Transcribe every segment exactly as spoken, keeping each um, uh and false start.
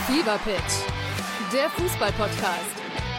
Fever Pitch, der Fußball-Podcast.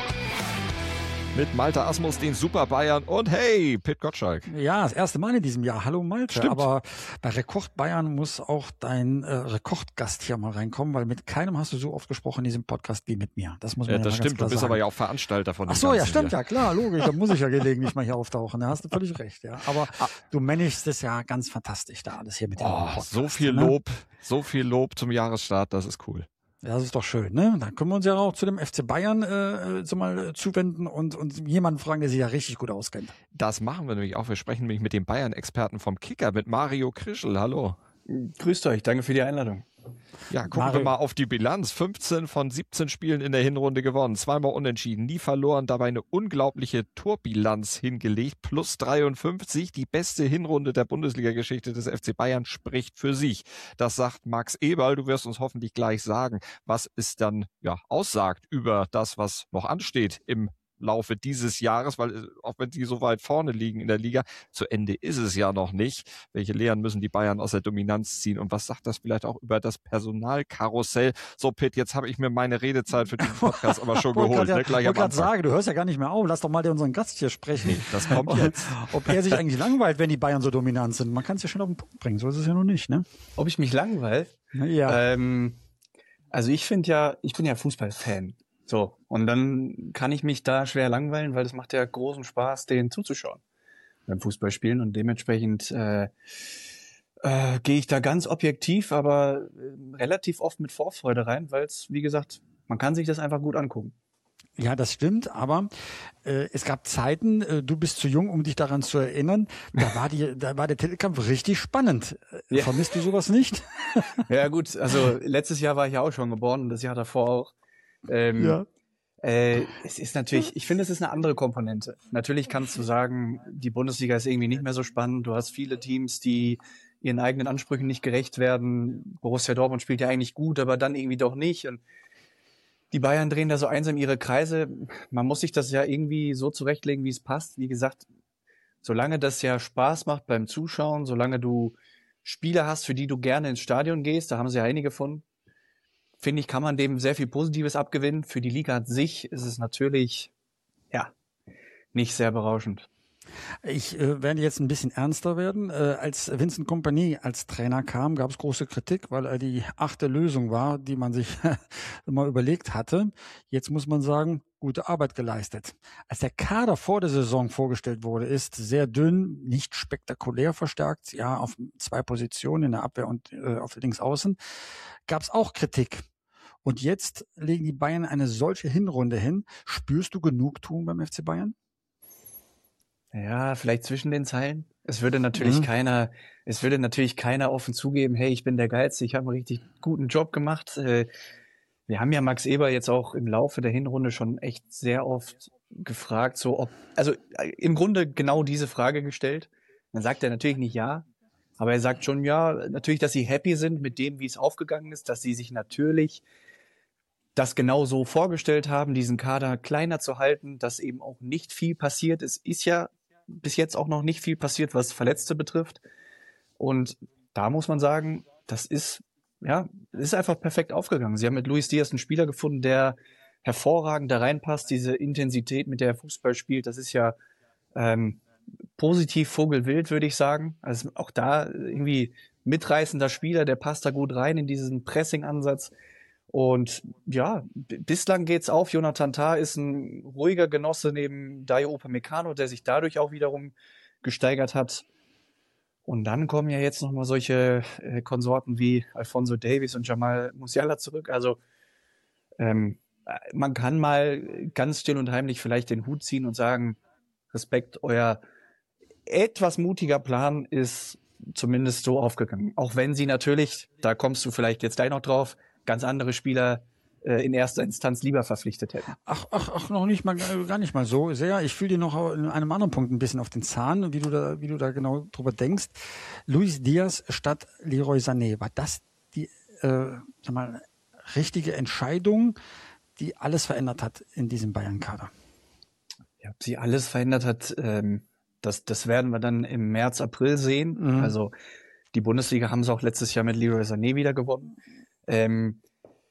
Mit Malte Asmus, den Super Bayern und hey, Pit Gottschalk. Ja, das erste Mal in diesem Jahr. Hallo Malte. Stimmt. Aber bei Rekord Bayern muss auch dein äh, Rekordgast hier mal reinkommen, weil mit keinem hast du so oft gesprochen in diesem Podcast wie mit mir. Das muss man Ja, ja, das mal stimmt. ganz klar Du bist sagen. aber ja auch Veranstalter von dem Ach so, ja, Ganzen stimmt, hier. ja klar, logisch. Da muss ich ja gelegentlich mal hier auftauchen. Da hast du völlig recht, ja. Aber du managst es ja ganz fantastisch da alles hier mit dem Oh, Podcast, so viel ne? Lob, so viel Lob zum Jahresstart, das ist cool. Ja, das ist doch schön, ne? Dann können wir uns ja auch zu dem F C Bayern äh, so mal äh, zuwenden und, und jemanden fragen, der sich ja richtig gut auskennt. Das machen wir nämlich auch. Wir sprechen nämlich mit dem Bayern-Experten vom Kicker, mit Mario Krischl. Hallo. Grüßt euch, danke für die Einladung. Ja, gucken Mario. wir mal auf die Bilanz. fünfzehn von siebzehn Spielen in der Hinrunde gewonnen, zweimal unentschieden, nie verloren, dabei eine unglaubliche Torbilanz hingelegt, plus dreiundfünfzig. Die beste Hinrunde der Bundesliga-Geschichte des F C Bayern spricht für sich. Das sagt Max Eberl. Du wirst uns hoffentlich gleich sagen, was es dann ja aussagt über das, was noch ansteht im Laufe dieses Jahres, weil auch wenn die so weit vorne liegen in der Liga, zu Ende ist es ja noch nicht. Welche Lehren müssen die Bayern aus der Dominanz ziehen und was sagt das vielleicht auch über das Personalkarussell? So, Pitt, jetzt habe ich mir meine Redezeit für diesen Podcast aber schon Wollte geholt. grad ja- Ne? Gleich wollte am gerade Anfang. sagen, du hörst ja gar nicht mehr auf. Lass doch mal unseren Gast hier sprechen. Nee, das kommt Und jetzt. Ob er sich eigentlich langweilt, wenn die Bayern so dominant sind. Man kann es ja schon auf den Punkt bringen. So ist es ja noch nicht, ne? Ob ich mich langweile? Ja. Ähm, also ich finde ja, ich bin ja Fußballfan. So, und dann kann ich mich da schwer langweilen, weil es macht ja großen Spaß, denen zuzuschauen beim Fußballspielen. Und dementsprechend äh, äh, gehe ich da ganz objektiv, aber äh, relativ oft mit Vorfreude rein, weil es, wie gesagt, man kann sich das einfach gut angucken. Ja, das stimmt, aber äh, es gab Zeiten, äh, du bist zu jung, um dich daran zu erinnern, da war die, da war der Titelkampf richtig spannend. Äh, Ja. Vermisst du sowas nicht? Ja gut, also letztes Jahr war ich ja auch schon geboren und das Jahr davor auch. Ähm, Äh, es ist natürlich, ich finde, es ist eine andere Komponente. Natürlich kannst du sagen, die Bundesliga ist irgendwie nicht mehr so spannend. Du hast viele Teams, die ihren eigenen Ansprüchen nicht gerecht werden. Borussia Dortmund spielt ja eigentlich gut, aber dann irgendwie doch nicht. Und die Bayern drehen da so einsam ihre Kreise. Man muss sich das ja irgendwie so zurechtlegen, wie es passt. Wie gesagt, solange das ja Spaß macht beim Zuschauen, solange du Spieler hast, für die du gerne ins Stadion gehst, da haben sie ja einige von, finde ich, kann man dem sehr viel Positives abgewinnen. Für die Liga an sich ist es natürlich, ja, nicht sehr berauschend. Ich äh, werde jetzt ein bisschen ernster werden. Äh, als Vincent Kompany als Trainer kam, gab es große Kritik, weil er die achte Lösung war, die man sich mal überlegt hatte. Jetzt muss man sagen, gute Arbeit geleistet. Als der Kader vor der Saison vorgestellt wurde, ist sehr dünn, nicht spektakulär verstärkt, ja, auf zwei Positionen in der Abwehr und äh, auf links außen, gab es auch Kritik. Und jetzt legen die Bayern eine solche Hinrunde hin. Spürst du Genugtuung beim F C Bayern? Ja, vielleicht zwischen den Zeilen. Es würde natürlich Mhm. keiner, es würde natürlich keiner offen zugeben, hey, ich bin der Geilste, ich habe einen richtig guten Job gemacht. Äh, Wir haben ja Max Eber jetzt auch im Laufe der Hinrunde schon echt sehr oft gefragt, so ob, also äh, im Grunde genau diese Frage gestellt. Dann sagt er natürlich nicht ja, aber er sagt schon ja, natürlich, dass sie happy sind mit dem, wie es aufgegangen ist, dass sie sich natürlich das genau so vorgestellt haben, diesen Kader kleiner zu halten, dass eben auch nicht viel passiert. Es ist ja bis jetzt auch noch nicht viel passiert, was Verletzte betrifft. Und da muss man sagen, das ist, ja, das ist einfach perfekt aufgegangen. Sie haben mit Luis Diaz einen Spieler gefunden, der hervorragend da reinpasst. Diese Intensität, mit der er Fußball spielt, das ist ja ähm, positiv Vogelwild, würde ich sagen. Also auch da irgendwie mitreißender Spieler, der passt da gut rein in diesen Pressing-Ansatz. Und ja, b- bislang geht's auf. Jonathan Tah ist ein ruhiger Genosse neben Dayo Upamecano, der sich dadurch auch wiederum gesteigert hat. Und dann kommen ja jetzt nochmal solche äh, Konsorten wie Alphonso Davies und Jamal Musiala zurück. Also ähm, äh, man kann mal ganz still und heimlich vielleicht den Hut ziehen und sagen, Respekt, euer etwas mutiger Plan ist zumindest so aufgegangen. Auch wenn sie natürlich, da kommst du vielleicht jetzt gleich noch drauf, ganz andere Spieler äh, in erster Instanz lieber verpflichtet hätten. Ach, ach, ach, noch nicht mal, gar nicht mal so sehr. Ich fühle dir noch in einem anderen Punkt ein bisschen auf den Zahn, wie du da, wie du da genau drüber denkst. Luis Diaz statt Leroy Sané. War das die, äh, sag mal, richtige Entscheidung, die alles verändert hat in diesem Bayern-Kader? Ja, ob sie alles verändert hat, ähm, das, das werden wir dann im März, April sehen. Mhm. Also die Bundesliga haben sie auch letztes Jahr mit Leroy Sané wieder gewonnen. Ähm,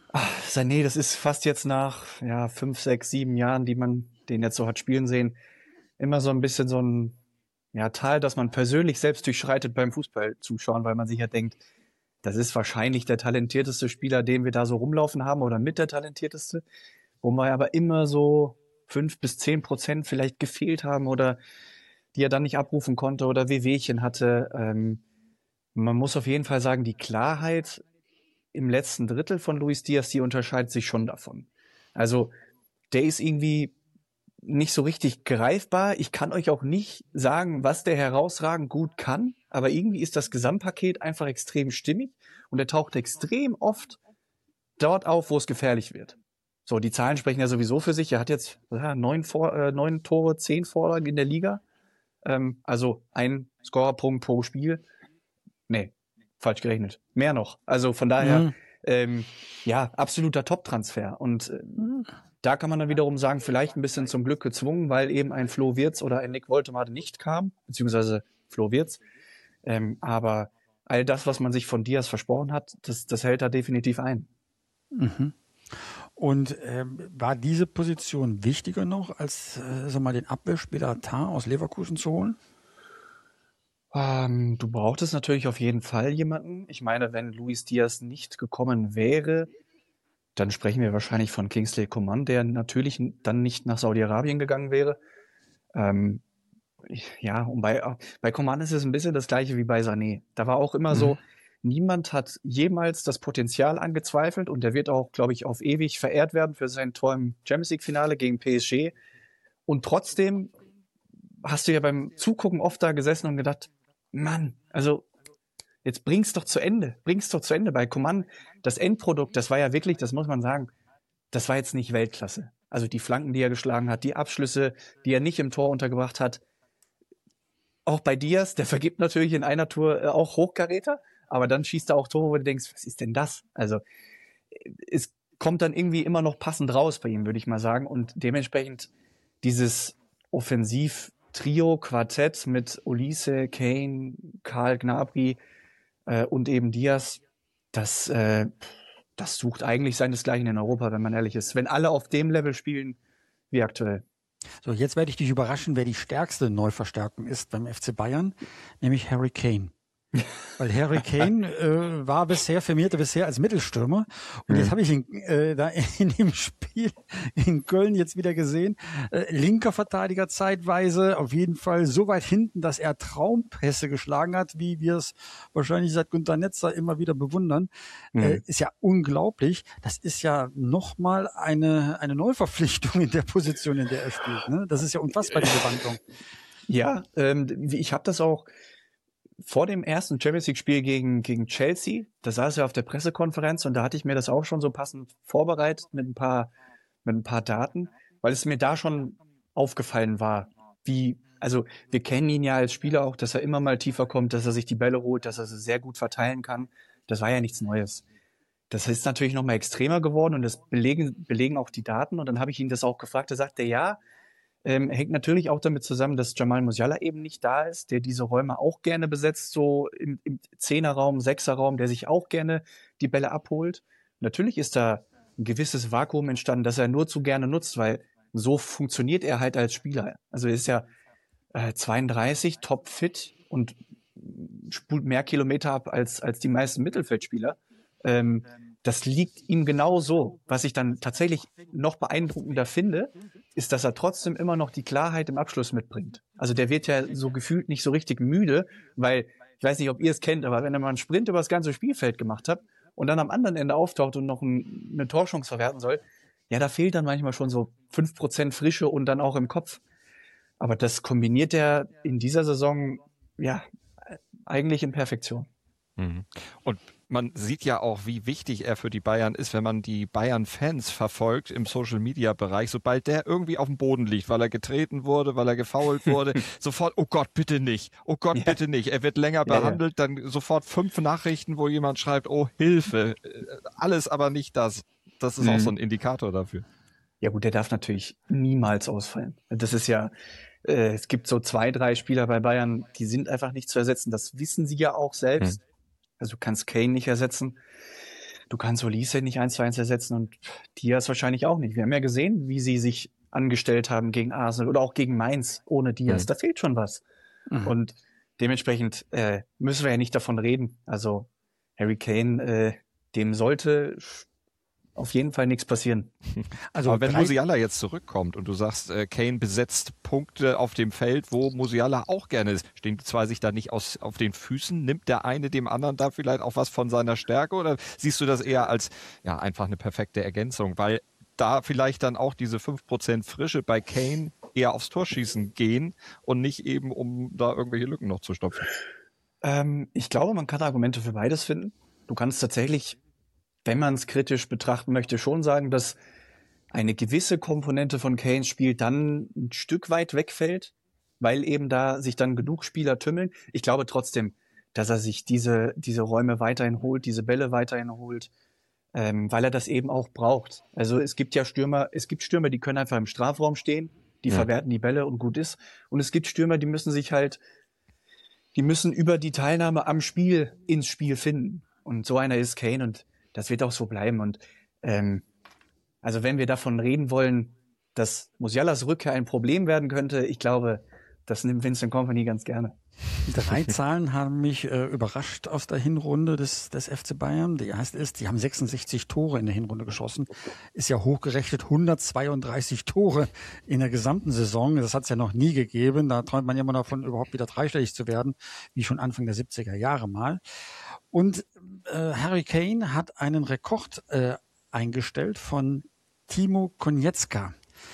Ach, Sané, das ist fast jetzt nach ja, fünf, sechs, sieben Jahren, die man den jetzt so hat spielen sehen, immer so ein bisschen so ein ja, Tal, das man persönlich selbst durchschreitet beim Fußball zuschauen, weil man sich ja denkt, das ist wahrscheinlich der talentierteste Spieler, den wir da so rumlaufen haben oder mit der talentierteste, wo wir aber immer so fünf bis zehn Prozent vielleicht gefehlt haben oder die er dann nicht abrufen konnte oder Wehwehchen hatte. Ähm, man muss auf jeden Fall sagen, die Klarheit im letzten Drittel von Luis Diaz, die unterscheidet sich schon davon. Also der ist irgendwie nicht so richtig greifbar. Ich kann euch auch nicht sagen, was der herausragend gut kann, aber irgendwie ist das Gesamtpaket einfach extrem stimmig und er taucht extrem oft dort auf, wo es gefährlich wird. So, die Zahlen sprechen ja sowieso für sich. Er hat jetzt ja, neun, Vor- äh, neun Tore, zehn Vorlagen in der Liga. Ähm, also ein Scorerpunkt pro Spiel. Nee, falsch gerechnet. Mehr noch. Also von daher, mhm. ähm, ja, absoluter Top-Transfer. Und äh, mhm. da kann man dann wiederum sagen, vielleicht ein bisschen zum Glück gezwungen, weil eben ein Flo Wirtz oder ein Nick Woltemade nicht kam, beziehungsweise Flo Wirtz. Ähm, aber all das, was man sich von Diaz versprochen hat, das, das hält er definitiv ein. Mhm. Und ähm, war diese Position wichtiger noch, als äh, sag mal, den Abwehrspieler Tar aus Leverkusen zu holen? Ähm, du brauchtest natürlich auf jeden Fall jemanden. Ich meine, wenn Luis Diaz nicht gekommen wäre, dann sprechen wir wahrscheinlich von Kingsley Coman, der natürlich dann nicht nach Saudi-Arabien gegangen wäre. Ähm, ja, und bei, bei Coman ist es ein bisschen das Gleiche wie bei Sané. Da war auch immer mhm. so, niemand hat jemals das Potenzial angezweifelt und der wird auch, glaube ich, auf ewig verehrt werden für sein Tor im Champions League-Finale gegen P S G. Und trotzdem hast du ja beim Zugucken oft da gesessen und gedacht, Mann, also jetzt bring's doch zu Ende, bring's doch zu Ende. Bei Coman, das Endprodukt, das war ja wirklich, das muss man sagen, das war jetzt nicht Weltklasse. Also die Flanken, die er geschlagen hat, die Abschlüsse, die er nicht im Tor untergebracht hat. Auch bei Diaz, der vergibt natürlich in einer Tour äh, auch Hochkaräter, aber dann schießt er auch Tore, wo du denkst, was ist denn das? Also es kommt dann irgendwie immer noch passend raus bei ihm, würde ich mal sagen. Und dementsprechend dieses Offensiv-Trio, Quartett mit Olise, Kane, Karl Gnabry äh, und eben Diaz, das, äh, das sucht eigentlich seinesgleichen in Europa, wenn man ehrlich ist. Wenn alle auf dem Level spielen wie aktuell. So, jetzt werde ich dich überraschen, wer die stärkste Neuverstärkung ist beim F C Bayern, nämlich Harry Kane. Weil Harry Kane äh, war bisher, firmierte bisher als Mittelstürmer und mhm. jetzt habe ich ihn äh, da in dem Spiel in Köln jetzt wieder gesehen, äh, linker Verteidiger zeitweise, auf jeden Fall so weit hinten, dass er Traumpässe geschlagen hat, wie wir es wahrscheinlich seit Günter Netzer immer wieder bewundern, mhm. äh, ist ja unglaublich. Das ist ja nochmal eine eine Neuverpflichtung in der Position, in der er spielt. Ne? Das ist ja unfassbar, diese Wandlung. Ja, ähm, ich habe das auch vor dem ersten Champions League-Spiel gegen, gegen Chelsea, da saß er auf der Pressekonferenz und da hatte ich mir das auch schon so passend vorbereitet mit ein paar, mit ein paar Daten, weil es mir da schon aufgefallen war, wie, also wir kennen ihn ja als Spieler auch, dass er immer mal tiefer kommt, dass er sich die Bälle holt, dass er sie sehr gut verteilen kann. Das war ja nichts Neues. Das ist natürlich nochmal extremer geworden und das belegen, belegen auch die Daten und dann habe ich ihn das auch gefragt, da sagte er, ja, Ähm, hängt natürlich auch damit zusammen, dass Jamal Musiala eben nicht da ist, der diese Räume auch gerne besetzt, so im, im Zehnerraum, Sechserraum, der sich auch gerne die Bälle abholt. Natürlich ist da ein gewisses Vakuum entstanden, das er nur zu gerne nutzt, weil so funktioniert er halt als Spieler. Also er ist ja äh, zweiunddreißig, topfit und spult mehr Kilometer ab als, als die meisten Mittelfeldspieler. Ähm, Das liegt ihm genau so. Was ich dann tatsächlich noch beeindruckender finde, ist, dass er trotzdem immer noch die Klarheit im Abschluss mitbringt. Also der wird ja so gefühlt nicht so richtig müde, weil, ich weiß nicht, ob ihr es kennt, aber wenn er mal einen Sprint über das ganze Spielfeld gemacht hat und dann am anderen Ende auftaucht und noch ein, eine Torchance verwerten soll, ja, da fehlt dann manchmal schon so fünf Prozent Frische und dann auch im Kopf. Aber das kombiniert er in dieser Saison, ja, eigentlich in Perfektion. Mhm. Und man sieht ja auch, wie wichtig er für die Bayern ist, wenn man die Bayern-Fans verfolgt im Social-Media-Bereich. Sobald der irgendwie auf dem Boden liegt, weil er getreten wurde, weil er gefoult wurde, sofort, oh Gott, bitte nicht, oh Gott, ja. bitte nicht. Er wird länger ja, behandelt, ja. dann sofort fünf Nachrichten, wo jemand schreibt, oh, Hilfe. Alles aber nicht das. Das ist mhm. auch so ein Indikator dafür. Ja gut, der darf natürlich niemals ausfallen. Das ist ja, äh, es gibt so zwei, drei Spieler bei Bayern, die sind einfach nicht zu ersetzen. Das wissen sie ja auch selbst. Mhm. Also du kannst Kane nicht ersetzen. du kannst Olise nicht eins zu eins ersetzen und Diaz wahrscheinlich auch nicht. Wir haben ja gesehen, wie sie sich angestellt haben gegen Arsenal oder auch gegen Mainz ohne Diaz. Mhm. Da fehlt schon was. Mhm. Und dementsprechend äh, müssen wir ja nicht davon reden. Also Harry Kane, äh, dem sollte auf jeden Fall nichts passieren. Also aber wenn Musiala jetzt zurückkommt und du sagst, äh, Kane besetzt Punkte auf dem Feld, wo Musiala auch gerne ist, stehen die zwei sich da nicht aus, auf den Füßen? Nimmt der eine dem anderen da vielleicht auch was von seiner Stärke oder siehst du das eher als ja einfach eine perfekte Ergänzung? Weil da vielleicht dann auch diese fünf Prozent Frische bei Kane eher aufs Torschießen gehen und nicht eben, um da irgendwelche Lücken noch zu stopfen. Ähm, ich glaube, man kann Argumente für beides finden. Du kannst tatsächlich, wenn man es kritisch betrachten möchte, schon sagen, dass eine gewisse Komponente von Kanes Spiel dann ein Stück weit wegfällt, weil eben da sich dann genug Spieler tümmeln. Ich glaube trotzdem, dass er sich diese, diese Räume weiterhin holt, diese Bälle weiterhin holt, ähm, weil er das eben auch braucht. Also es gibt ja Stürmer, es gibt Stürmer, die können einfach im Strafraum stehen, die ja. verwerten die Bälle und gut ist. Und es gibt Stürmer, die müssen sich halt, die müssen über die Teilnahme am Spiel ins Spiel finden. Und so einer ist Kane und das wird auch so bleiben. Und ähm, also wenn wir davon reden wollen, dass Musialas Rückkehr ein Problem werden könnte, ich glaube, das nimmt Vincent Kompany ganz gerne. Drei Zahlen haben mich äh, überrascht aus der Hinrunde des, des F C Bayern. Die erste ist, die haben sechsundsechzig Tore in der Hinrunde geschossen. Ist ja hochgerechnet hundertzweiunddreißig Tore in der gesamten Saison. Das hat es ja noch nie gegeben. Da träumt man ja immer davon, überhaupt wieder dreistellig zu werden, wie schon Anfang der siebziger Jahre mal. Und äh, Harry Kane hat einen Rekord äh, eingestellt von Timo Konietzka.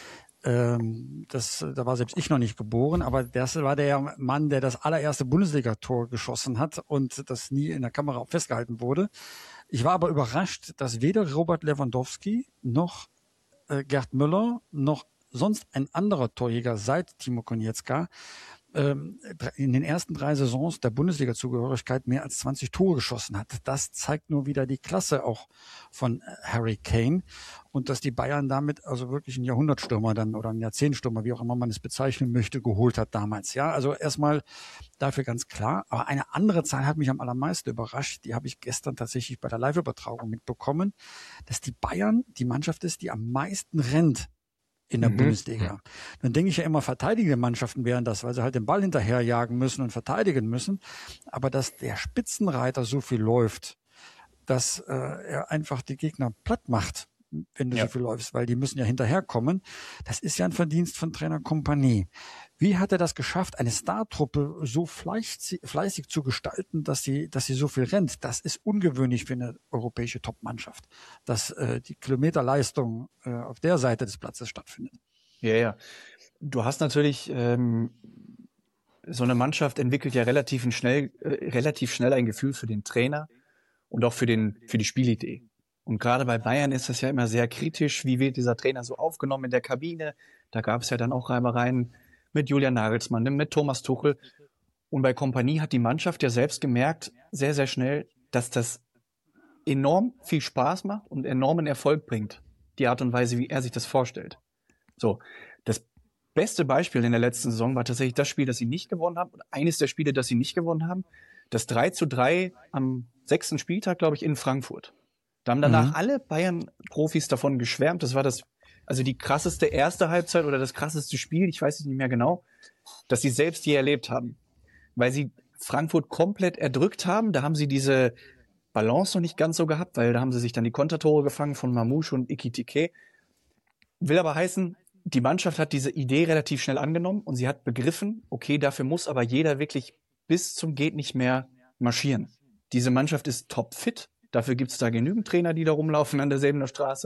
Ähm, das, da war selbst ich noch nicht geboren, aber das war der Mann, der das allererste Bundesliga-Tor geschossen hat und das nie in der Kamera festgehalten wurde. Ich war aber überrascht, dass weder Robert Lewandowski noch äh, Gerd Müller noch sonst ein anderer Torjäger seit Timo Konietzka ähm, in den ersten drei Saisons der Bundesliga-Zugehörigkeit mehr als zwanzig Tore geschossen hat. Das zeigt nur wieder die Klasse auch von Harry Kane und dass die Bayern damit also wirklich einen Jahrhundertstürmer dann oder einen Jahrzehntstürmer, wie auch immer man es bezeichnen möchte, geholt hat damals. Ja, also erstmal dafür ganz klar. Aber eine andere Zahl hat mich am allermeisten überrascht. Die habe ich gestern tatsächlich bei der Live-Übertragung mitbekommen, dass die Bayern die Mannschaft ist, die am meisten rennt in der mhm. Bundesliga. Dann denke ich ja immer, verteidigende Mannschaften wären das, weil sie halt den Ball hinterherjagen müssen und verteidigen müssen. Aber dass der Spitzenreiter so viel läuft, dass äh, er einfach die Gegner platt macht, wenn du ja. so viel läufst, weil die müssen ja hinterherkommen. Das ist ja ein Verdienst von Trainer Kompany. Wie hat er das geschafft, eine Startruppe so fleißig, fleißig zu gestalten, dass sie, dass sie so viel rennt? Das ist ungewöhnlich für eine europäische Top-Mannschaft, dass äh, die Kilometerleistung äh, auf der Seite des Platzes stattfindet. Ja, ja. Du hast natürlich ähm, so eine Mannschaft entwickelt ja relativ schnell, äh, relativ schnell ein Gefühl für den Trainer und auch für den für die Spielidee. Und gerade bei Bayern ist das ja immer sehr kritisch, wie wird dieser Trainer so aufgenommen in der Kabine. Da gab es ja dann auch Reibereien mit Julian Nagelsmann, mit Thomas Tuchel. Und bei Kompany hat die Mannschaft ja selbst gemerkt, sehr, sehr schnell, dass das enorm viel Spaß macht und enormen Erfolg bringt. Die Art und Weise, wie er sich das vorstellt. So, das beste Beispiel in der letzten Saison war tatsächlich das Spiel, das sie nicht gewonnen haben. Oder eines der Spiele, das sie nicht gewonnen haben. Das drei zu drei am sechsten Spieltag, glaube ich, in Frankfurt. Da haben danach mhm. alle Bayern-Profis davon geschwärmt. Das war das, also die krasseste erste Halbzeit oder das krasseste Spiel, ich weiß es nicht mehr genau, dass sie selbst je erlebt haben. Weil sie Frankfurt komplett erdrückt haben. Da haben sie diese Balance noch nicht ganz so gehabt, weil da haben sie sich dann die Kontertore gefangen von Mamouche und Ekitike. Will aber heißen, die Mannschaft hat diese Idee relativ schnell angenommen und sie hat begriffen, okay, dafür muss aber jeder wirklich bis zum geht nicht mehr marschieren. Diese Mannschaft ist topfit. Dafür gibt es da genügend Trainer, die da rumlaufen an der Säbener Straße.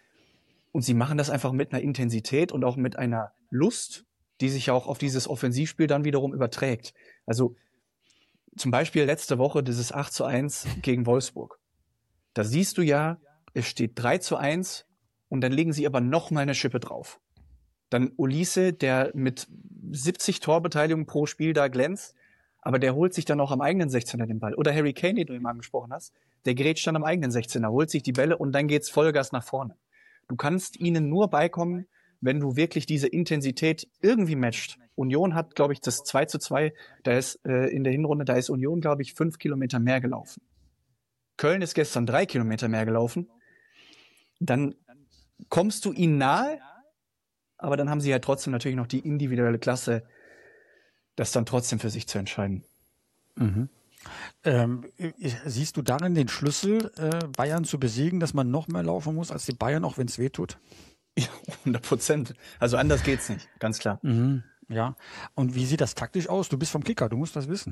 Und sie machen das einfach mit einer Intensität und auch mit einer Lust, die sich auch auf dieses Offensivspiel dann wiederum überträgt. Also zum Beispiel letzte Woche dieses acht zu eins gegen Wolfsburg. Da siehst du ja, es steht drei zu eins und dann legen sie aber noch mal eine Schippe drauf. Dann Olise, der mit siebzig Torbeteiligungen pro Spiel da glänzt, aber der holt sich dann auch am eigenen sechzehner den Ball. Oder Harry Kane, den du eben angesprochen hast, der grätscht dann am eigenen sechzehner, holt sich die Bälle und dann geht's Vollgas nach vorne. Du kannst ihnen nur beikommen, wenn du wirklich diese Intensität irgendwie matcht. Union hat, glaube ich, das zwei zu zwei, da ist äh, in der Hinrunde, da ist Union, glaube ich, fünf Kilometer mehr gelaufen. Köln ist gestern drei Kilometer mehr gelaufen, dann kommst du ihnen nahe, aber dann haben sie ja trotzdem natürlich noch die individuelle Klasse, das dann trotzdem für sich zu entscheiden. Mhm. Ähm, siehst du darin den Schlüssel, äh, Bayern zu besiegen, dass man noch mehr laufen muss als die Bayern, auch wenn es weh tut? Ja, hundert Prozent. Also anders geht's nicht, ganz klar. Mhm. Ja. Und wie sieht das taktisch aus? Du bist vom Kicker, du musst das wissen.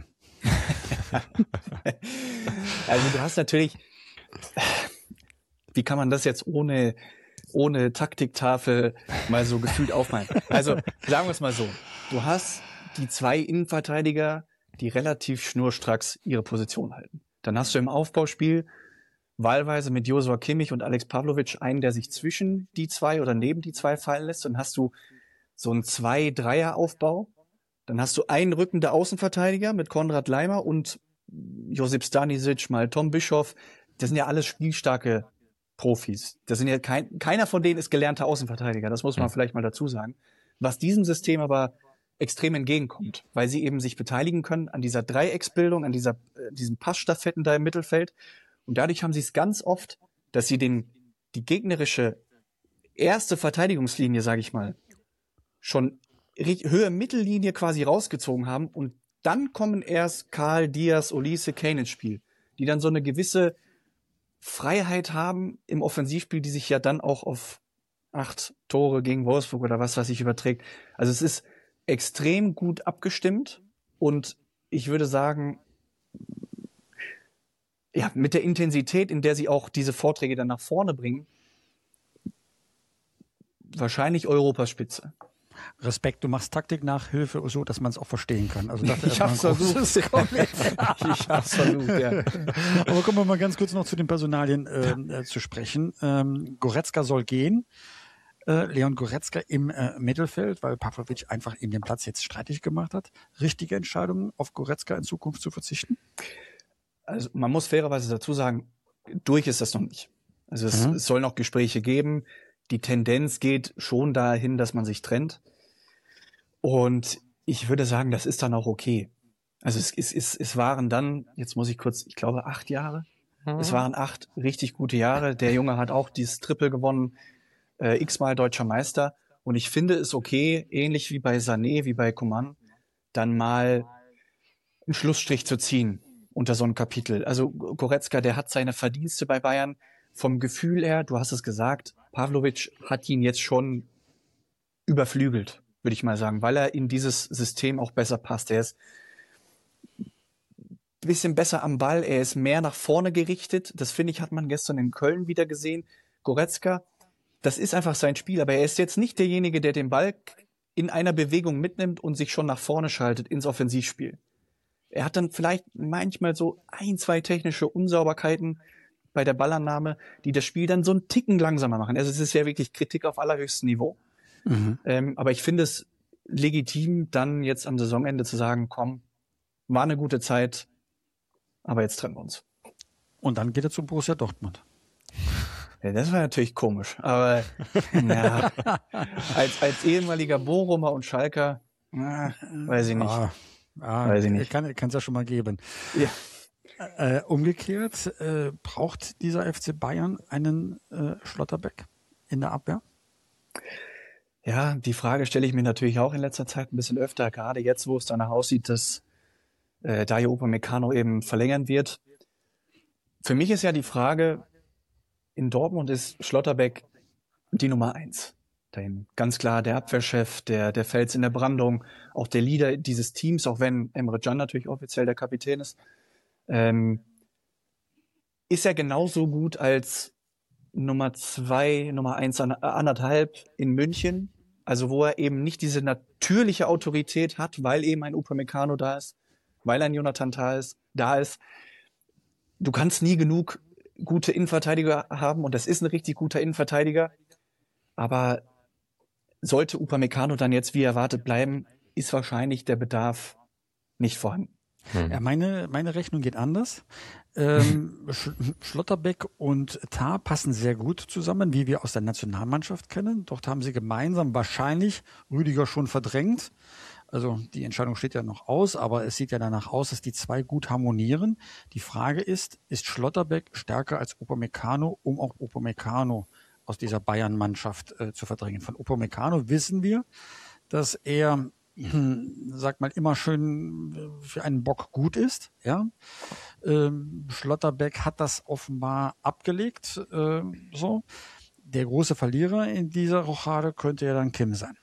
Also du hast natürlich, wie kann man das jetzt ohne, ohne Taktiktafel mal so gefühlt aufmalen? Also sagen wir es mal so, du hast die zwei Innenverteidiger, die relativ schnurstracks ihre Position halten. Dann hast du im Aufbauspiel wahlweise mit Joshua Kimmich und Alex Pavlovic einen, der sich zwischen die zwei oder neben die zwei fallen lässt. Dann hast du so einen Zwei-Dreier-Aufbau. Dann hast du einen rückende Außenverteidiger mit Konrad Leimer und Josip Stanisic, mal Tom Bischoff. Das sind ja alles spielstarke Profis. Das sind ja kein, keiner von denen ist gelernter Außenverteidiger. Das muss man vielleicht mal dazu sagen. Was diesem System aber extrem entgegenkommt, weil sie eben sich beteiligen können an dieser Dreiecksbildung, an dieser, äh, diesen Passstaffetten da im Mittelfeld. Und dadurch haben sie es ganz oft, dass sie den, die gegnerische erste Verteidigungslinie, sage ich mal, schon Höhe Mittellinie quasi rausgezogen haben und dann kommen erst Karl, Diaz, Olise, Kane ins Spiel, die dann so eine gewisse Freiheit haben im Offensivspiel, die sich ja dann auch auf acht Tore gegen Wolfsburg oder was weiß ich überträgt. Also es ist extrem gut abgestimmt und ich würde sagen, ja, mit der Intensität, in der sie auch diese Vorträge dann nach vorne bringen, wahrscheinlich Europas Spitze. Respekt, du machst Taktiknachhilfe so, dass man es auch verstehen kann. Also dafür ich hab's versucht. ich hab's versucht, ja. Aber kommen wir mal ganz kurz noch zu den Personalien äh, zu sprechen. Ähm, Goretzka soll gehen. Äh, Leon Goretzka im äh, Mittelfeld, weil Pavlovic einfach ihm den Platz jetzt streitig gemacht hat. Richtige Entscheidung, auf Goretzka in Zukunft zu verzichten? Also man muss fairerweise dazu sagen, durch ist das noch nicht. Also es, mhm. es soll noch Gespräche geben. Die Tendenz geht schon dahin, dass man sich trennt. Und ich würde sagen, das ist dann auch okay. Also es, es, es, es waren dann, jetzt muss ich kurz, ich glaube acht Jahre. Mhm. Es waren acht richtig gute Jahre. Der Junge hat auch dieses Triple gewonnen, äh, x-mal deutscher Meister. Und ich finde es okay, ähnlich wie bei Sané, wie bei Coman, dann mal einen Schlussstrich zu ziehen unter so ein Kapitel. Also Goretzka, der hat seine Verdienste bei Bayern. Vom Gefühl her, du hast es gesagt, Pavlovic hat ihn jetzt schon überflügelt, würde ich mal sagen, weil er in dieses System auch besser passt. Er ist ein bisschen besser am Ball, er ist mehr nach vorne gerichtet. Das, finde ich, hat man gestern in Köln wieder gesehen. Goretzka, das ist einfach sein Spiel, aber er ist jetzt nicht derjenige, der den Ball in einer Bewegung mitnimmt und sich schon nach vorne schaltet ins Offensivspiel. Er hat dann vielleicht manchmal so ein, zwei technische Unsauberkeiten bei der Ballannahme, die das Spiel dann so einen Ticken langsamer machen. Also es ist ja wirklich Kritik auf allerhöchstem Niveau. Mhm. Ähm, aber ich finde es legitim, dann jetzt am Saisonende zu sagen, komm, war eine gute Zeit, aber jetzt trennen wir uns. Und dann geht er zu Borussia Dortmund. Ja, das war natürlich komisch, aber na, als, als ehemaliger Bochumer und Schalker, na, weiß ich nicht. Ah, ah, weiß ich nicht. Kann es ja schon mal geben. Ja. Äh, umgekehrt, äh, braucht dieser F C Bayern einen äh, Schlotterbeck in der Abwehr? Ja, die Frage stelle ich mir natürlich auch in letzter Zeit ein bisschen öfter, gerade jetzt, wo es danach aussieht, dass äh, Dayot Upamecano eben verlängern wird. Für mich ist ja die Frage, in Dortmund ist Schlotterbeck die Nummer eins. Dahin. Ganz klar der Abwehrchef, der, der Fels in der Brandung, auch der Leader dieses Teams, auch wenn Emre Can natürlich offiziell der Kapitän ist. Ähm, ist er genauso gut als Nummer zwei, Nummer eins, anderthalb in München, also wo er eben nicht diese natürliche Autorität hat, weil eben ein Upamecano da ist, weil ein Jonathan Tah ist, da ist. Du kannst nie genug gute Innenverteidiger haben und das ist ein richtig guter Innenverteidiger, aber sollte Upamecano dann jetzt wie erwartet bleiben, ist wahrscheinlich der Bedarf nicht vorhanden. Hm. Ja, meine, meine Rechnung geht anders. Ähm, Schlotterbeck und Tah passen sehr gut zusammen, wie wir aus der Nationalmannschaft kennen. Dort haben sie gemeinsam wahrscheinlich Rüdiger schon verdrängt, Also die Entscheidung steht ja noch aus, aber es sieht ja danach aus, dass die zwei gut harmonieren. Die Frage ist, ist Schlotterbeck stärker als Upamecano, um auch Upamecano aus dieser Bayern-Mannschaft äh, zu verdrängen? Von Upamecano wissen wir, dass er, hm, sag mal, immer schön für einen Bock gut ist. Ja, ähm, Schlotterbeck hat das offenbar abgelegt. Äh, so, der große Verlierer in dieser Rochade könnte ja dann Kim sein.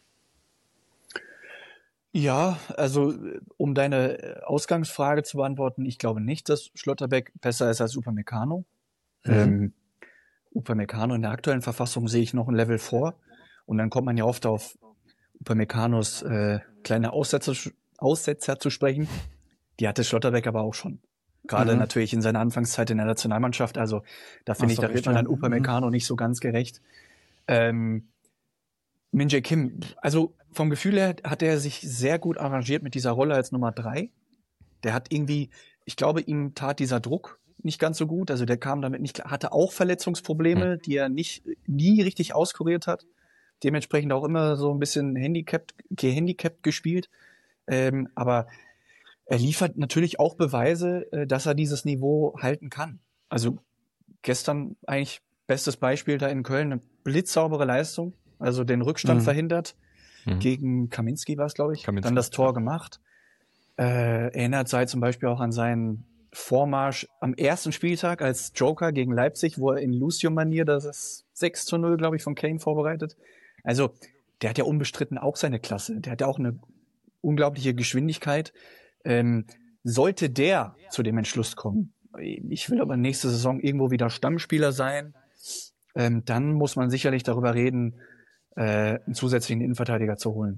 Ja, also um deine Ausgangsfrage zu beantworten, ich glaube nicht, dass Schlotterbeck besser ist als Upamecano. Mhm. Ähm, Upamecano in der aktuellen Verfassung sehe ich noch ein Level vor. Und dann kommt man ja oft auf Upamecanos äh, kleine Aussetzer, Aussetzer zu sprechen. Die hatte Schlotterbeck aber auch schon. Gerade mhm. natürlich in seiner Anfangszeit in der Nationalmannschaft. Also da finde ich, da wird man dann Upamecano mhm. nicht so ganz gerecht. Ähm, Min-Jae Kim, also vom Gefühl her hat er sich sehr gut arrangiert mit dieser Rolle als Nummer drei. Der hat irgendwie, ich glaube, ihm tat dieser Druck nicht ganz so gut. Also der kam damit nicht klar, hatte auch Verletzungsprobleme, die er nicht nie richtig auskuriert hat. Dementsprechend auch immer so ein bisschen handicapped, gehandicapt gespielt. Ähm, aber er liefert natürlich auch Beweise, äh, dass er dieses Niveau halten kann. Also gestern eigentlich bestes Beispiel da in Köln, eine blitzsaubere Leistung. Also den Rückstand mhm. verhindert. Mhm. Gegen Kaminski war es, glaube ich. Kaminski. Dann das Tor gemacht. Äh, erinnert sei zum Beispiel auch an seinen Vormarsch am ersten Spieltag als Joker gegen Leipzig, wo er in Lucio-Manier das sechs zu null, glaube ich, von Kane vorbereitet. Also der hat ja unbestritten auch seine Klasse. Der hat ja auch eine unglaubliche Geschwindigkeit. Ähm, sollte der zu dem Entschluss kommen, ich will aber nächste Saison irgendwo wieder Stammspieler sein, ähm, dann muss man sicherlich darüber reden, Äh, einen zusätzlichen Innenverteidiger zu holen.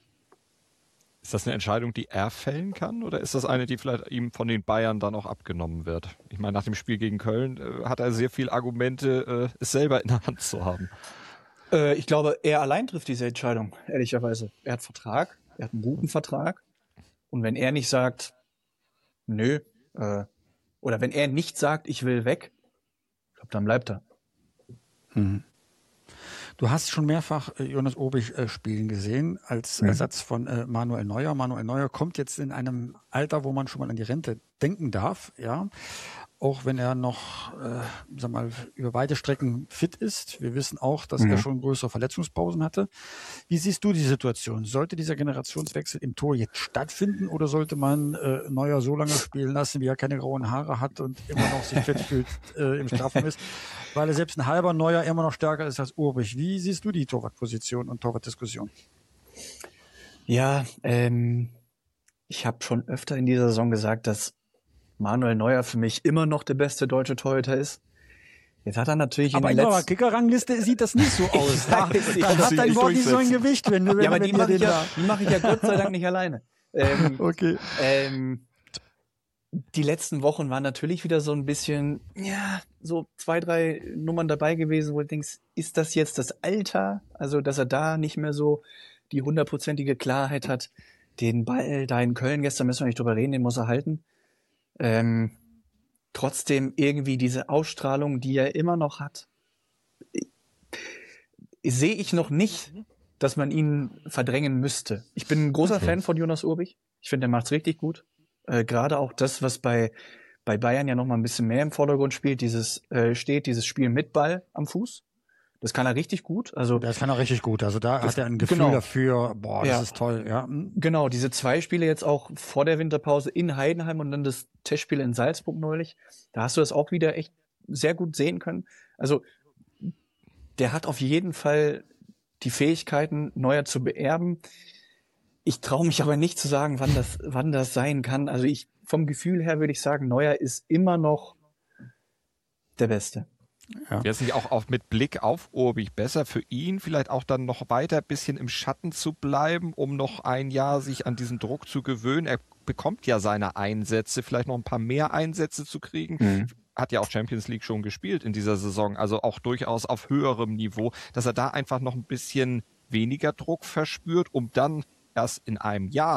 Ist das eine Entscheidung, die er fällen kann, oder ist das eine, die vielleicht ihm von den Bayern dann auch abgenommen wird? Ich meine, nach dem Spiel gegen Köln äh, hat er sehr viele Argumente, äh, es selber in der Hand zu haben. Äh, ich glaube, er allein trifft diese Entscheidung, ehrlicherweise. Er hat Vertrag, er hat einen guten Vertrag. Und wenn er nicht sagt, nö, äh, oder wenn er nicht sagt, ich will weg, ich glaube, dann bleibt er. Mhm. Du hast schon mehrfach äh, Jonas Obich äh, spielen gesehen als mhm. Ersatz von äh, Manuel Neuer. Manuel Neuer kommt jetzt in einem Alter, wo man schon mal an die Rente denken darf, ja. Auch wenn er noch, äh, sag mal, über weite Strecken fit ist. Wir wissen auch, dass mhm. er schon größere Verletzungspausen hatte. Wie siehst du die Situation? Sollte dieser Generationswechsel im Tor jetzt stattfinden oder sollte man äh, Neuer so lange spielen lassen, wie er keine grauen Haare hat und immer noch sich fit fühlt äh, im Strafraum ist? Weil er selbst ein halber Neuer immer noch stärker ist als Urbich. Wie siehst du die Torwartposition und Torwartdiskussion? Ja, ähm, ich habe schon öfter in dieser Saison gesagt, dass Manuel Neuer für mich immer noch der beste deutsche Torhüter ist. Jetzt hat er natürlich aber in der letzten... Kicker-Rangliste sieht das nicht so aus. Da, da hat dein Wort nicht so ein Gewicht, wenn du wenn Ja, aber die mache ich, ja, mach ich ja Gott sei Dank nicht alleine. Ähm, okay. Ähm, die letzten Wochen waren natürlich wieder so ein bisschen, ja, so zwei, drei Nummern dabei gewesen, wo du denkst, ist das jetzt das Alter? Also, dass er da nicht mehr so die hundertprozentige Klarheit hat. Den Ball da in Köln gestern, müssen wir nicht drüber reden, den muss er halten. Ähm, trotzdem irgendwie diese Ausstrahlung, die er immer noch hat, sehe ich noch nicht, dass man ihn verdrängen müsste. Ich bin ein großer Fan von Jonas Urbich. Ich finde, er macht's richtig gut. Äh, gerade auch das, was bei bei Bayern ja noch mal ein bisschen mehr im Vordergrund spielt, dieses äh, steht, dieses Spiel mit Ball am Fuß. Das kann er richtig gut. Also das kann er richtig gut. Also da das, hat er ein Gefühl genau. dafür. Boah, das ja. ist toll. Ja. Genau, diese zwei Spiele jetzt auch vor der Winterpause in Heidenheim und dann das Testspiel in Salzburg neulich. Da hast du das auch wieder echt sehr gut sehen können. Also der hat auf jeden Fall die Fähigkeiten, Neuer zu beerben. Ich traue mich aber nicht zu sagen, wann das, wann das sein kann. Also ich vom Gefühl her würde ich sagen, Neuer ist immer noch der Beste. Ja. Wäre es nicht auch, auch mit Blick auf Urbich besser für ihn, vielleicht auch dann noch weiter ein bisschen im Schatten zu bleiben, um noch ein Jahr sich an diesen Druck zu gewöhnen? Er bekommt ja seine Einsätze, vielleicht noch ein paar mehr Einsätze zu kriegen. Mhm. Hat ja auch Champions League schon gespielt in dieser Saison, also auch durchaus auf höherem Niveau, dass er da einfach noch ein bisschen weniger Druck verspürt, um dann erst in einem Jahr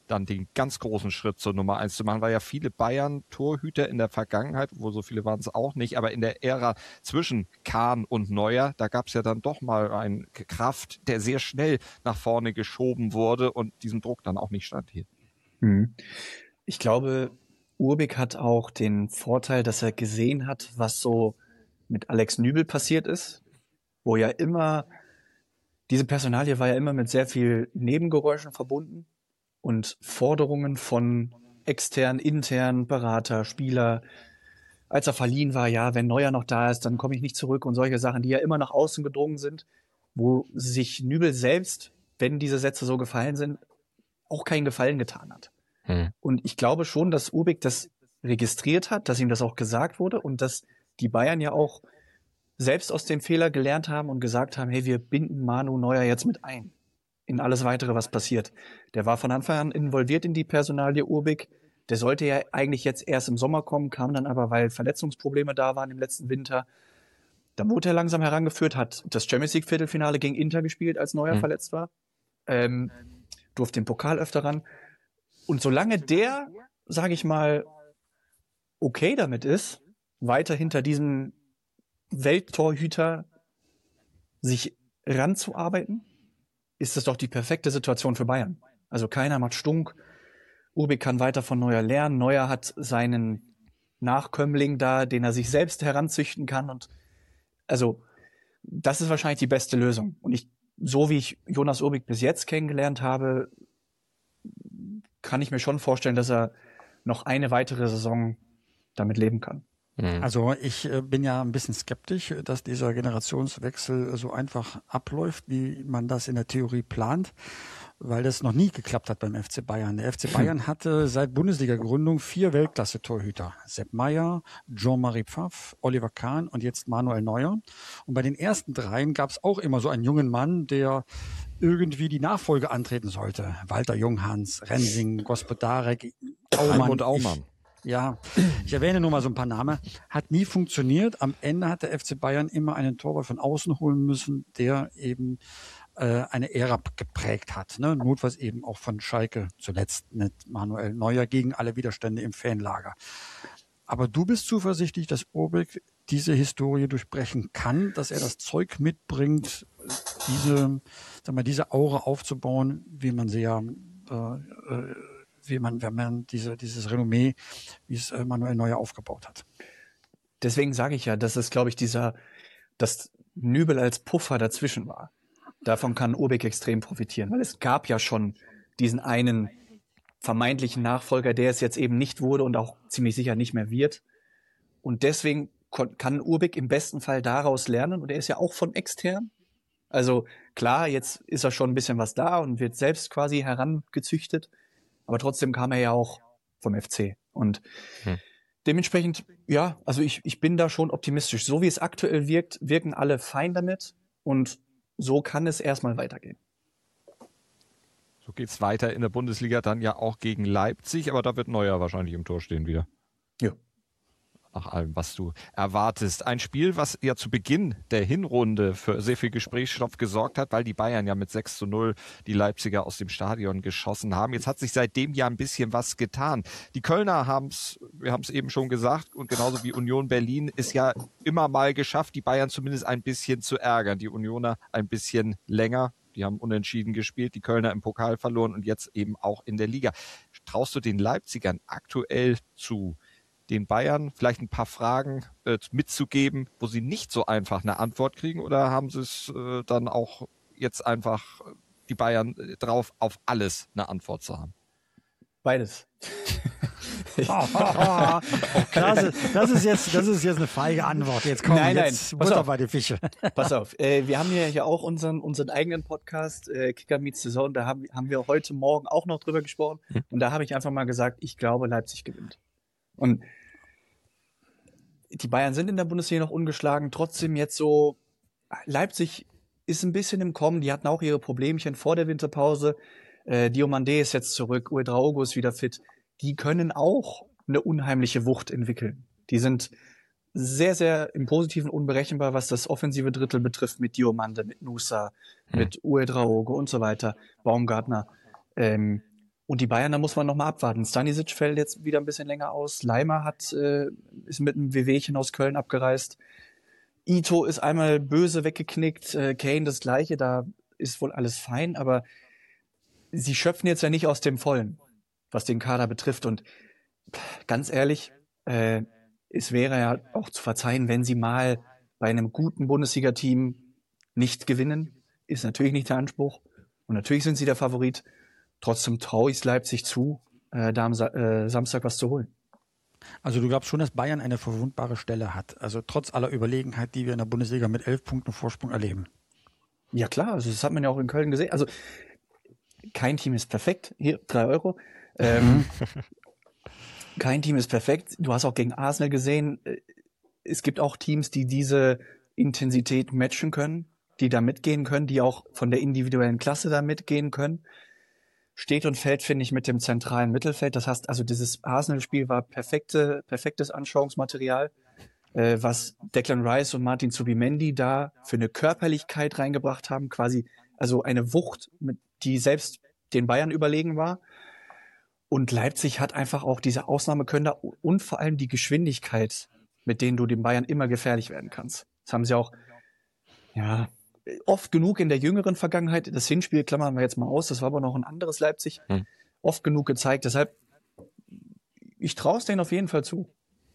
dann den ganz großen Schritt zur Nummer eins zu machen, weil ja viele Bayern-Torhüter in der Vergangenheit, wo so viele waren es auch nicht, aber in der Ära zwischen Kahn und Neuer, da gab es ja dann doch mal einen Kraft, der sehr schnell nach vorne geschoben wurde und diesem Druck dann auch nicht standhielt. Mhm. Ich glaube, Uhrbig hat auch den Vorteil, dass er gesehen hat, was so mit Alex Nübel passiert ist, wo ja immer, diese Personalie war ja immer mit sehr viel Nebengeräuschen verbunden und Forderungen von extern, intern, Berater, Spieler, als er verliehen war, ja, wenn Neuer noch da ist, dann komme ich nicht zurück und solche Sachen, die ja immer nach außen gedrungen sind, wo sich Nübel selbst, wenn diese Sätze so gefallen sind, auch keinen Gefallen getan hat. Hm. Und ich glaube schon, dass Uhrbig das registriert hat, dass ihm das auch gesagt wurde und dass die Bayern ja auch selbst aus dem Fehler gelernt haben und gesagt haben, hey, wir binden Manu Neuer jetzt mit ein in alles Weitere, was passiert. Der war von Anfang an involviert in die Personalie Uhrbig. Der sollte ja eigentlich jetzt erst im Sommer kommen, kam dann aber, weil Verletzungsprobleme da waren im letzten Winter. Dann wurde er langsam herangeführt, hat das Champions League Viertelfinale gegen Inter gespielt, als Neuer mhm. verletzt war. Ähm, durfte den Pokal öfter ran. Und solange der, sage ich mal, okay damit ist, weiter hinter diesem Welttorhüter sich ranzuarbeiten, ist das doch die perfekte Situation für Bayern. Also keiner macht stunk. Uhrbig kann weiter von Neuer lernen. Neuer hat seinen Nachkömmling da, den er sich selbst heranzüchten kann. Und also das ist wahrscheinlich die beste Lösung. Und ich, so wie ich Jonas Uhrbig bis jetzt kennengelernt habe, kann ich mir schon vorstellen, dass er noch eine weitere Saison damit leben kann. Also ich äh, bin ja ein bisschen skeptisch, dass dieser Generationswechsel so einfach abläuft, wie man das in der Theorie plant, weil das noch nie geklappt hat beim F C Bayern. Der F C Bayern hatte seit Bundesliga-Gründung vier Weltklasse-Torhüter. Sepp Maier, Jean-Marie Pfaff, Oliver Kahn und jetzt Manuel Neuer. Und bei den ersten dreien gab es auch immer so einen jungen Mann, der irgendwie die Nachfolge antreten sollte. Walter Junghans, Rensing, Gospodarek, Aumann und Aumann. Ich, Ja, ich erwähne nur mal so ein paar Namen. Hat nie funktioniert. Am Ende hat der F C Bayern immer einen Torwart von außen holen müssen, der eben äh, eine Ära geprägt hat. Ne? Notfalls eben auch von Schalke zuletzt mit Manuel Neuer gegen alle Widerstände im Fanlager. Aber du bist zuversichtlich, dass Uhrbig diese Historie durchbrechen kann, dass er das Zeug mitbringt, diese, sag mal, diese Aura aufzubauen, wie man sie ja äh, wie man, wenn man diese, dieses Renommee, wie es äh, Manuel Neuer aufgebaut hat. Deswegen sage ich ja, dass es, glaube ich, dieser, dass Nübel als Puffer dazwischen war. Davon kann Uhrbig extrem profitieren, weil es gab ja schon diesen einen vermeintlichen Nachfolger, der es jetzt eben nicht wurde und auch ziemlich sicher nicht mehr wird. Und deswegen kann Uhrbig im besten Fall daraus lernen und er ist ja auch von extern. Also klar, jetzt ist er schon ein bisschen was da und wird selbst quasi herangezüchtet. Aber trotzdem kam er ja auch vom F C. Und hm. dementsprechend, ja, also ich, ich bin da schon optimistisch. So wie es aktuell wirkt, wirken alle fein damit. Und so kann es erstmal weitergehen. So geht's weiter in der Bundesliga dann ja auch gegen Leipzig. Aber da wird Neuer wahrscheinlich im Tor stehen wieder. Ja. Nach allem, was du erwartest. Ein Spiel, was ja zu Beginn der Hinrunde für sehr viel Gesprächsstoff gesorgt hat, weil die Bayern ja mit sechs zu null die Leipziger aus dem Stadion geschossen haben. Jetzt hat sich seitdem ja ein bisschen was getan. Die Kölner haben es, wir haben es eben schon gesagt, und genauso wie Union Berlin ist ja immer mal geschafft, die Bayern zumindest ein bisschen zu ärgern. Die Unioner ein bisschen länger. Die haben unentschieden gespielt, die Kölner im Pokal verloren und jetzt eben auch in der Liga. Traust du den Leipzigern aktuell zu, den Bayern vielleicht ein paar Fragen äh, mitzugeben, wo sie nicht so einfach eine Antwort kriegen, oder haben sie es äh, dann auch jetzt einfach die Bayern äh, drauf, auf alles eine Antwort zu haben? Beides. das, ist, das, ist jetzt, das ist jetzt eine feige Antwort. Jetzt kommen nein, jetzt nein. Butter bei die Fische. Pass auf, äh, wir haben ja hier auch unseren, unseren eigenen Podcast, äh, Kicker meets Saison, da haben, haben wir heute Morgen auch noch drüber gesprochen. Hm. Und da habe ich einfach mal gesagt, ich glaube, Leipzig gewinnt. Und die Bayern sind in der Bundesliga noch ungeschlagen, trotzdem jetzt so, Leipzig ist ein bisschen im Kommen, die hatten auch ihre Problemchen vor der Winterpause, äh, Diomandé ist jetzt zurück, Uedraogo ist wieder fit, die können auch eine unheimliche Wucht entwickeln. Die sind sehr, sehr im Positiven unberechenbar, was das offensive Drittel betrifft, mit Diomande, mit Nusa, hm. mit Uedraogo und so weiter, Baumgartner. Ähm, Und die Bayern, da muss man nochmal abwarten. Stanisic fällt jetzt wieder ein bisschen länger aus. Leimer hat, äh, ist mit einem Wehwehchen aus Köln abgereist. Ito ist einmal böse weggeknickt. Äh, Kane das Gleiche. Da ist wohl alles fein. Aber sie schöpfen jetzt ja nicht aus dem Vollen, was den Kader betrifft. Und ganz ehrlich, äh, es wäre ja auch zu verzeihen, wenn sie mal bei einem guten Bundesliga-Team nicht gewinnen. Ist natürlich nicht der Anspruch. Und natürlich sind sie der Favorit. Trotzdem traue ich es Leipzig zu, äh, da am Sa- äh, Samstag was zu holen. Also du glaubst schon, dass Bayern eine verwundbare Stelle hat. Also trotz aller Überlegenheit, die wir in der Bundesliga mit elf Punkten Vorsprung erleben. Ja klar, also das hat man ja auch in Köln gesehen. Also kein Team ist perfekt. Hier, drei Euro. Ähm, kein Team ist perfekt. Du hast auch gegen Arsenal gesehen, es gibt auch Teams, die diese Intensität matchen können, die da mitgehen können, die auch von der individuellen Klasse da mitgehen können. Steht und fällt, finde ich, mit dem zentralen Mittelfeld. Das heißt, also dieses Arsenal-Spiel war perfekte, perfektes Anschauungsmaterial, äh, was Declan Rice und Martin Zubimendi da für eine Körperlichkeit reingebracht haben, quasi also eine Wucht, mit, die selbst den Bayern überlegen war. Und Leipzig hat einfach auch diese Ausnahmekönner und vor allem die Geschwindigkeit, mit denen du den Bayern immer gefährlich werden kannst. Das haben sie auch, ja, oft genug in der jüngeren Vergangenheit, das Hinspiel klammern wir jetzt mal aus, das war aber noch ein anderes Leipzig, hm. oft genug gezeigt. Deshalb, ich traue es denen auf jeden Fall zu.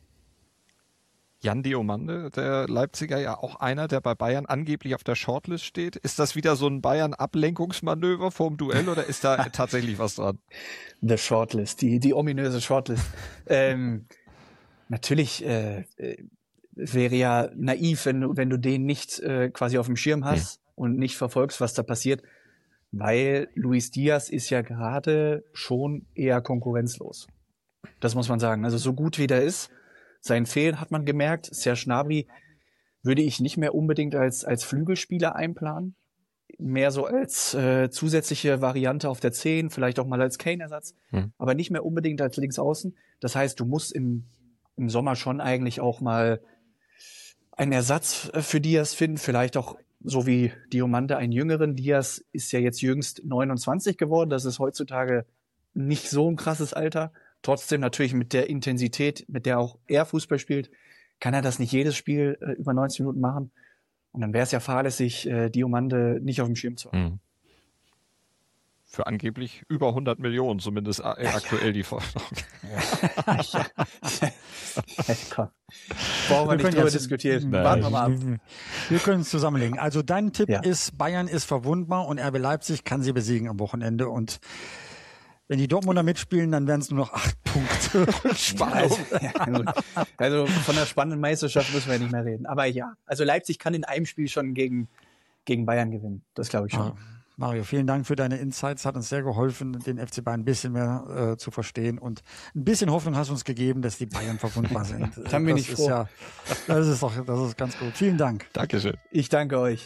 Jan Diomande, der Leipziger, ja auch einer, der bei Bayern angeblich auf der Shortlist steht. Ist das wieder so ein Bayern-Ablenkungsmanöver vorm Duell oder ist da tatsächlich was dran? The Shortlist, die, die ominöse Shortlist. ähm, natürlich äh, wäre ja naiv, wenn du, wenn du den nicht äh, quasi auf dem Schirm hast hm. und nicht verfolgst, was da passiert, weil Luis Diaz ist ja gerade schon eher konkurrenzlos. Das muss man sagen. Also so gut wie der ist, sein Fehlen hat man gemerkt. Serge Gnabry würde ich nicht mehr unbedingt als, als Flügelspieler einplanen. Mehr so als äh, zusätzliche Variante auf der zehn, vielleicht auch mal als Kane-Ersatz, hm. aber nicht mehr unbedingt als Linksaußen. Das heißt, du musst im, im Sommer schon eigentlich auch mal einen Ersatz für Diaz finden, vielleicht auch so wie Diomande einen jüngeren. Diaz ist ja jetzt jüngst neunundzwanzig geworden, das ist heutzutage nicht so ein krasses Alter. Trotzdem natürlich mit der Intensität, mit der auch er Fußball spielt, kann er das nicht jedes Spiel äh, über neunzig Minuten machen. Und dann wäre es ja fahrlässig, äh, Diomande nicht auf dem Schirm zu haben. Mhm. Für angeblich über hundert Millionen, zumindest äh, aktuell ja. die Forderung. Ja. ja. ja, komm. Brauchen wir, wir nicht drüber diskutieren. Warten wir mal ab. Wir können es zusammenlegen. Also dein Tipp ja. ist, Bayern ist verwundbar und R B Leipzig kann sie besiegen am Wochenende. Und wenn die Dortmunder mitspielen, dann wären es nur noch acht Punkte. Also, ja, also von der spannenden Meisterschaft müssen wir nicht mehr reden. Aber ja, also Leipzig kann in einem Spiel schon gegen, gegen Bayern gewinnen. Das glaube ich schon. Ah. Mario, vielen Dank für deine Insights. Hat uns sehr geholfen, den F C Bayern ein bisschen mehr äh, zu verstehen. Und ein bisschen Hoffnung hast du uns gegeben, dass die Bayern verwundbar sind. Da bin ich froh. Ja, das ist doch, das ist ganz gut. Vielen Dank. Dankeschön. Ich danke euch.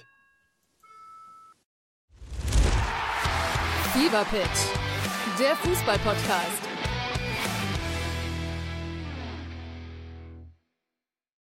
Fever Pitch, der Fußball-Podcast.